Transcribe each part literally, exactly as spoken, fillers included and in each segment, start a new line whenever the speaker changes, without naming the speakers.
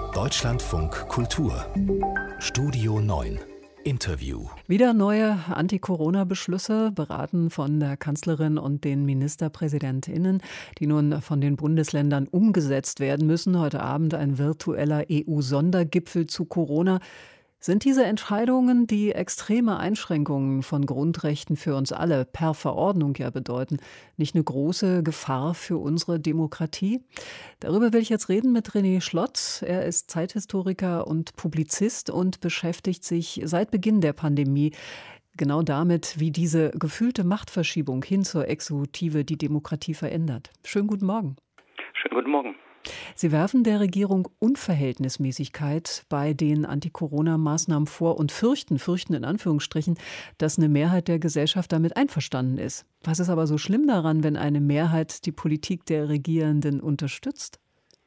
Deutschlandfunk Kultur Studio neun Interview.
Wieder neue Anti-Corona-Beschlüsse, beraten von der Kanzlerin und den MinisterpräsidentInnen, die nun von den Bundesländern umgesetzt werden müssen. Heute Abend ein virtueller E U-Sondergipfel zu Corona. Sind diese Entscheidungen, die extreme Einschränkungen von Grundrechten für uns alle per Verordnung ja bedeuten, nicht eine große Gefahr für unsere Demokratie? Darüber will ich jetzt reden mit René Schlott. Er ist Zeithistoriker und Publizist und beschäftigt sich seit Beginn der Pandemie genau damit, wie diese gefühlte Machtverschiebung hin zur Exekutive die Demokratie verändert. Schönen guten Morgen.
Schönen guten Morgen.
Sie werfen der Regierung Unverhältnismäßigkeit bei den Anti-Corona-Maßnahmen vor und fürchten, fürchten in Anführungsstrichen, dass eine Mehrheit der Gesellschaft damit einverstanden ist. Was ist aber so schlimm daran, wenn eine Mehrheit die Politik der Regierenden unterstützt?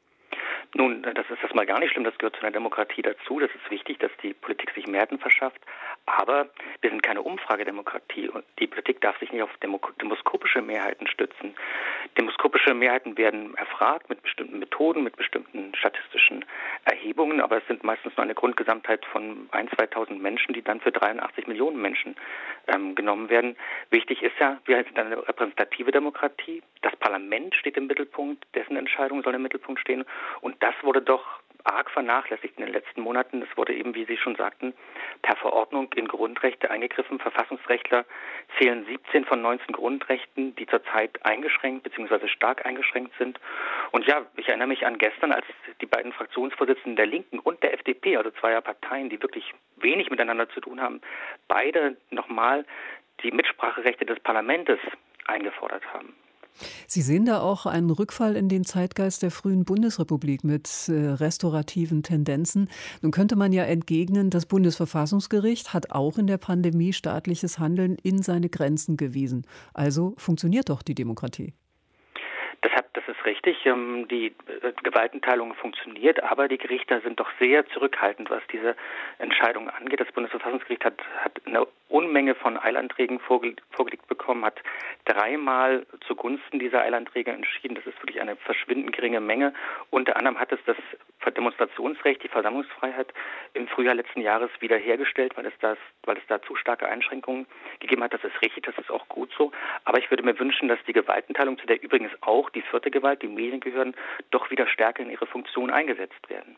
Nun, das ist erstmal gar nicht schlimm, das gehört zu einer Demokratie dazu. Das ist wichtig, dass die Politik sich Mehrheiten verschafft. Aber wir sind keine Umfragedemokratie und die Politik darf sich nicht auf demok- demoskopische Mehrheiten stützen. Demoskopische Mehrheiten werden erfragt mit bestimmten Methoden, mit bestimmten statistischen Erhebungen, aber es sind meistens nur eine Grundgesamtheit von eintausend, zweitausend Menschen, die dann für dreiundachtzig Millionen Menschen ähm, genommen werden. Wichtig ist ja, wir sind eine repräsentative Demokratie. Das Parlament steht im Mittelpunkt, dessen Entscheidungen sollen im Mittelpunkt stehen. Und das wurde doch arg vernachlässigt in den letzten Monaten. Es wurde eben, wie Sie schon sagten, per Verordnung in Grundrechte eingegriffen. Verfassungsrechtler zählen siebzehn von neunzehn Grundrechten, die zurzeit eingeschränkt bzw. stark eingeschränkt sind. Und ja, ich erinnere mich an gestern, als die beiden Fraktionsvorsitzenden der Linken und der F D P, also zweier Parteien, die wirklich wenig miteinander zu tun haben, beide nochmal die Mitspracherechte des Parlaments eingefordert haben.
Sie sehen da auch einen Rückfall in den Zeitgeist der frühen Bundesrepublik mit äh, restaurativen Tendenzen. Nun könnte man ja entgegnen, das Bundesverfassungsgericht hat auch in der Pandemie staatliches Handeln in seine Grenzen gewiesen. Also funktioniert doch die Demokratie.
Deshalb, das ist richtig, die Gewaltenteilung funktioniert, aber die Gerichte sind doch sehr zurückhaltend, was diese Entscheidung angeht. Das Bundesverfassungsgericht hat, hat eine Unmenge von Eilanträgen vorgelegt, vorgelegt bekommen, hat dreimal zugunsten dieser Eilanträge entschieden. Das ist wirklich eine verschwindend geringe Menge. Unter anderem hat es das Demonstrationsrecht, die Versammlungsfreiheit im Frühjahr letzten Jahres wiederhergestellt, weil es, das, weil es da zu starke Einschränkungen gegeben hat. Das ist richtig, das ist auch gut so. Aber ich würde mir wünschen, dass die Gewaltenteilung, zu der übrigens auch die vierte Gewalt, die Medien gehören, doch wieder stärker in ihre Funktion eingesetzt werden.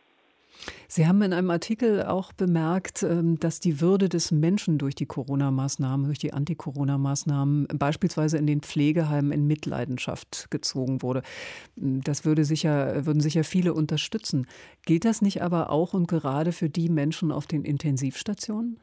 Sie haben in einem Artikel auch bemerkt, dass die Würde des Menschen durch die Corona-Maßnahmen, durch die Anti-Corona-Maßnahmen beispielsweise in den Pflegeheimen in Mitleidenschaft gezogen wurde. Das würde sicher, würden sicher viele unterstützen. Gilt das nicht aber auch und gerade für die Menschen auf den Intensivstationen?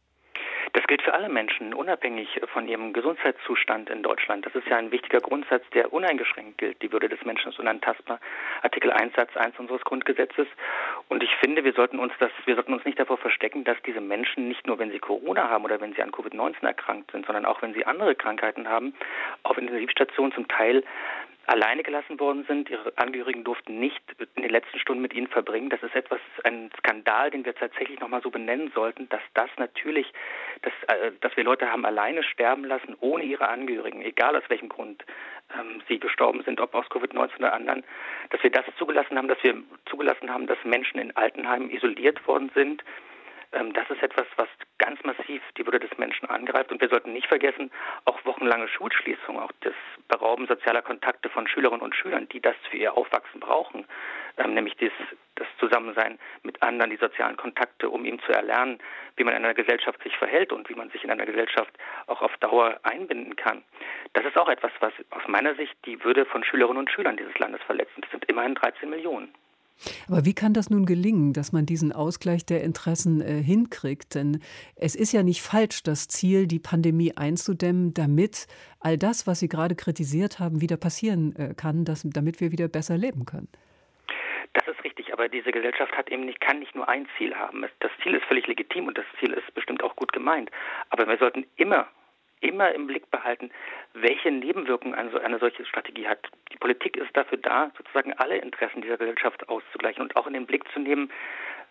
Das gilt für alle Menschen, unabhängig von ihrem Gesundheitszustand in Deutschland. Das ist ja ein wichtiger Grundsatz, der uneingeschränkt gilt. Die Würde des Menschen ist unantastbar. Artikel eins Satz eins unseres Grundgesetzes. Und ich finde, wir sollten uns das, wir sollten uns nicht davor verstecken, dass diese Menschen nicht nur, wenn sie Corona haben oder wenn sie an Covid neunzehn erkrankt sind, sondern auch wenn sie andere Krankheiten haben, auf Intensivstationen zum Teil alleine gelassen worden sind. Ihre Angehörigen durften nicht in den letzten Stunden mit ihnen verbringen. Das ist etwas, ein Skandal, den wir tatsächlich nochmal so benennen sollten, dass das natürlich, dass, äh, dass wir Leute haben alleine sterben lassen, ohne ihre Angehörigen, egal aus welchem Grund ähm, sie gestorben sind, ob aus Covid neunzehn oder anderen, dass wir das zugelassen haben, dass wir zugelassen haben, dass Menschen in Altenheimen isoliert worden sind. Das ist etwas, was ganz massiv die Würde des Menschen angreift. Und wir sollten nicht vergessen, auch wochenlange Schulschließung, auch das Berauben sozialer Kontakte von Schülerinnen und Schülern, die das für ihr Aufwachsen brauchen, ähm, nämlich das, das Zusammensein mit anderen, die sozialen Kontakte, um eben zu erlernen, wie man in einer Gesellschaft sich verhält und wie man sich in einer Gesellschaft auch auf Dauer einbinden kann. Das ist auch etwas, was aus meiner Sicht die Würde von Schülerinnen und Schülern dieses Landes verletzt. Das sind immerhin dreizehn Millionen.
Aber wie kann das nun gelingen, dass man diesen Ausgleich der Interessen äh, hinkriegt? Denn es ist ja nicht falsch, das Ziel, die Pandemie einzudämmen, damit all das, was Sie gerade kritisiert haben, wieder passieren äh, kann, dass, damit wir wieder besser leben können.
Das ist richtig, aber diese Gesellschaft hat eben nicht, kann nicht nur ein Ziel haben. Das Ziel ist völlig legitim und das Ziel ist bestimmt auch gut gemeint. Aber wir sollten immer immer im Blick behalten, welche Nebenwirkungen eine, eine solche Strategie hat. Die Politik ist dafür da, sozusagen alle Interessen dieser Gesellschaft auszugleichen und auch in den Blick zu nehmen,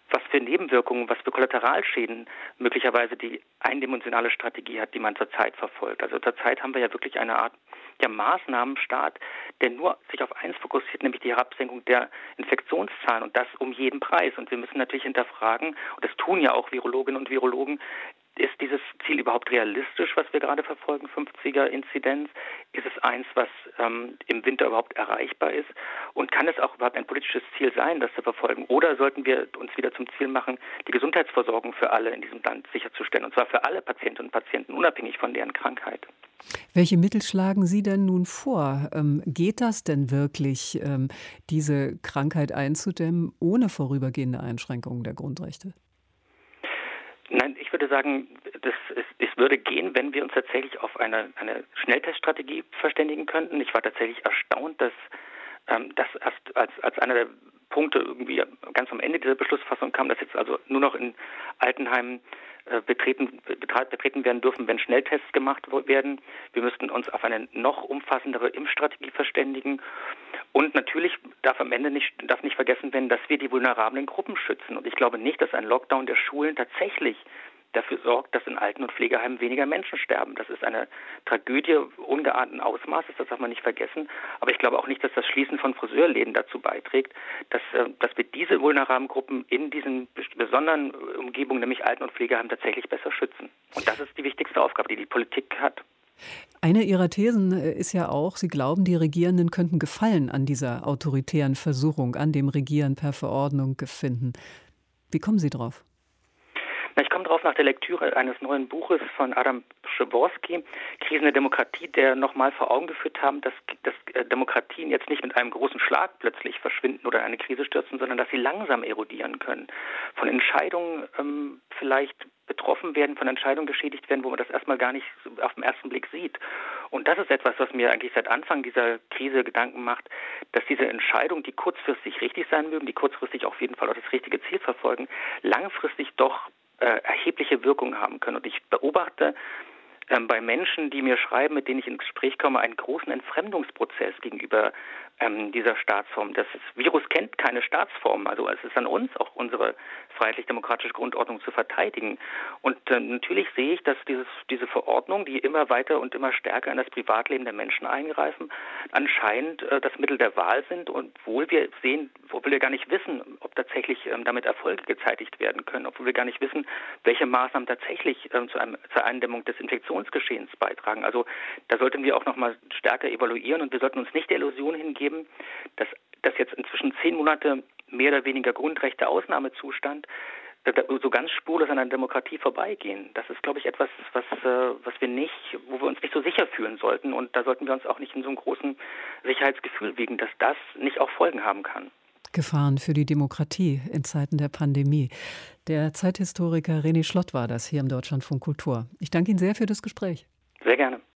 was für Nebenwirkungen, was für Kollateralschäden möglicherweise die eindimensionale Strategie hat, die man zurzeit verfolgt. Also zurzeit haben wir ja wirklich eine Art ja, Maßnahmenstaat, der nur sich auf eins fokussiert, nämlich die Herabsenkung der Infektionszahlen und das um jeden Preis. Und wir müssen natürlich hinterfragen, und das tun ja auch Virologinnen und Virologen, ist dieses Ziel überhaupt realistisch, was wir gerade verfolgen, fünfziger-Inzidenz? Ist es eins, was ähm, im Winter überhaupt erreichbar ist? Und kann es auch überhaupt ein politisches Ziel sein, das zu verfolgen? Oder sollten wir uns wieder zum Ziel machen, die Gesundheitsversorgung für alle in diesem Land sicherzustellen? Und zwar für alle Patientinnen und Patienten, unabhängig von deren Krankheit.
Welche Mittel schlagen Sie denn nun vor? Ähm, geht das denn wirklich, ähm, diese Krankheit einzudämmen, ohne vorübergehende Einschränkungen der Grundrechte?
Nein, ich würde sagen, das ist, es würde gehen, wenn wir uns tatsächlich auf eine, eine Schnellteststrategie verständigen könnten. Ich war tatsächlich erstaunt, dass ähm, das erst als, als einer der Punkte irgendwie ganz am Ende dieser Beschlussfassung kam, dass jetzt also nur noch in Altenheimen äh, betreten, betreten werden dürfen, wenn Schnelltests gemacht werden. Wir müssten uns auf eine noch umfassendere Impfstrategie verständigen. Und natürlich darf am Ende nicht, darf nicht vergessen werden, dass wir die vulnerablen Gruppen schützen. Und ich glaube nicht, dass ein Lockdown der Schulen tatsächlich dafür sorgt, dass in Alten- und Pflegeheimen weniger Menschen sterben. Das ist eine Tragödie ungeahnten Ausmaßes, das darf man nicht vergessen. Aber ich glaube auch nicht, dass das Schließen von Friseurläden dazu beiträgt, dass, dass wir diese vulnerablen Gruppen in diesen besonderen Umgebungen, nämlich Alten- und Pflegeheimen, tatsächlich besser schützen. Und das ist die wichtigste Aufgabe, die die Politik hat.
Eine Ihrer Thesen ist ja auch, Sie glauben, die Regierenden könnten Gefallen an dieser autoritären Versuchung, an dem Regieren per Verordnung finden. Wie kommen Sie drauf?
Ich komme drauf nach der Lektüre eines neuen Buches von Adam Przeworski, Krisen der Demokratie, der nochmal vor Augen geführt haben, dass, dass Demokratien jetzt nicht mit einem großen Schlag plötzlich verschwinden oder in eine Krise stürzen, sondern dass sie langsam erodieren können. Von Entscheidungen ähm, vielleicht betroffen werden, von Entscheidungen geschädigt werden, wo man das erstmal gar nicht auf den ersten Blick sieht. Und das ist etwas, was mir eigentlich seit Anfang dieser Krise Gedanken macht, dass diese Entscheidungen, die kurzfristig richtig sein mögen, die kurzfristig auf jeden Fall auch das richtige Ziel verfolgen, langfristig doch äh, erhebliche Wirkung haben können. Und ich beobachte ähm, bei Menschen, die mir schreiben, mit denen ich ins Gespräch komme, einen großen Entfremdungsprozess gegenüber ähm, dieser Staatsform. Das Virus kennt keine Staatsform, also es ist an uns, auch unsere freiheitlich-demokratische Grundordnung zu verteidigen. Und äh, natürlich sehe ich, dass dieses, diese Verordnungen, die immer weiter und immer stärker in das Privatleben der Menschen eingreifen, anscheinend äh, das Mittel der Wahl sind, und obwohl wir sehen, obwohl wir gar nicht wissen, ob tatsächlich ähm, damit Erfolge gezeitigt werden können, obwohl wir gar nicht wissen, welche Maßnahmen tatsächlich ähm, zu einem, zur Eindämmung des Infektionsgeschehens beitragen. Also da sollten wir auch noch mal stärker evaluieren, und wir sollten uns nicht der Illusion hingeben, dass, dass jetzt inzwischen zehn Monate mehr oder weniger Grundrechte Ausnahmezustand so ganz spurlos an einer Demokratie vorbeigehen. Das ist, glaube ich, etwas, was, was wir nicht, wo wir uns nicht so sicher fühlen sollten. Und da sollten wir uns auch nicht in so einem großen Sicherheitsgefühl wiegen, dass das nicht auch Folgen haben kann.
Gefahren für die Demokratie in Zeiten der Pandemie. Der Zeithistoriker René Schlott war das hier im Deutschlandfunk Kultur. Ich danke Ihnen sehr für das Gespräch.
Sehr gerne.